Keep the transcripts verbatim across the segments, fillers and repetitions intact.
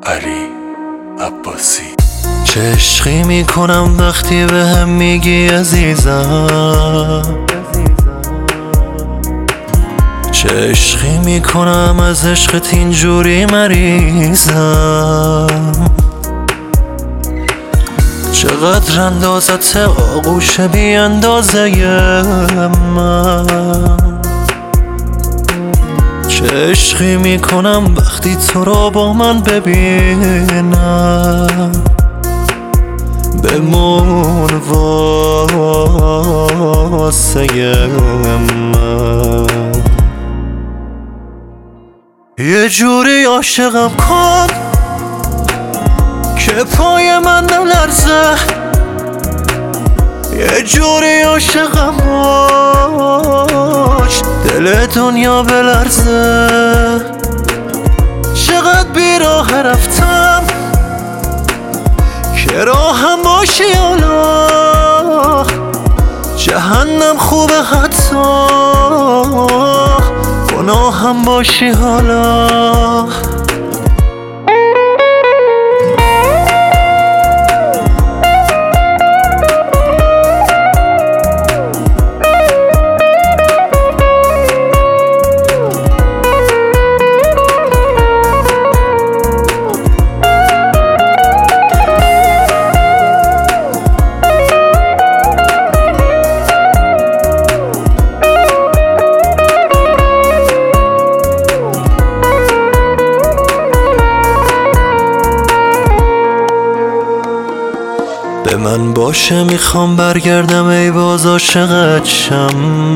علی عباسی. چه عشقی میکنم وقتی به هم میگی عزیزم، چه عشقی میکنم از عشقت اینجوری مریضم. چقدر اندازت آغوش بی اندازه من، چه عشقی میکنم وقتی تو رو با من ببینم. بمون واسه من، یه جوری عاشقم کن که پای من نلرزه، یه جوری عاشقم باش دل دنیا بلرزه. چقدر بیراه رفتم که راهم باشی حالا، جهنم خوبه حتی گناهم باشی حالا. به من باشه میخوام برگردم ای باز عاشقت شم،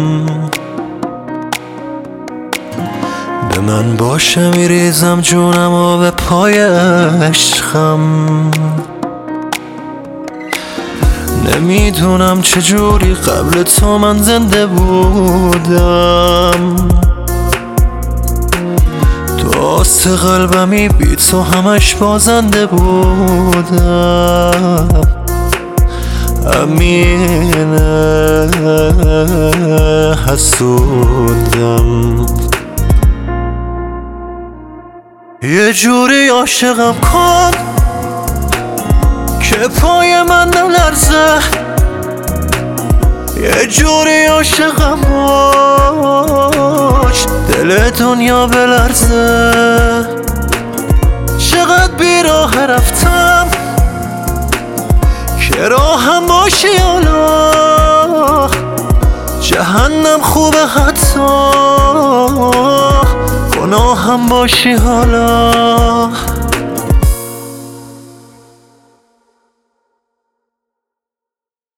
به من باشه میریزم جونم و به پای عشقم. نمیدونم چجوری قبل تو من زنده بودم، تو آست قلبمی بی تو همش بازنده بودم. امینه حسودم، یه جوری عاشقم کن که پای من نلرزه، یه جوری عاشقم باش دل دنیا بلرزه. چقدر بیراه رفتم که راهم باشی حالا، جهنم خوبه حتی گناهم باشی حالا.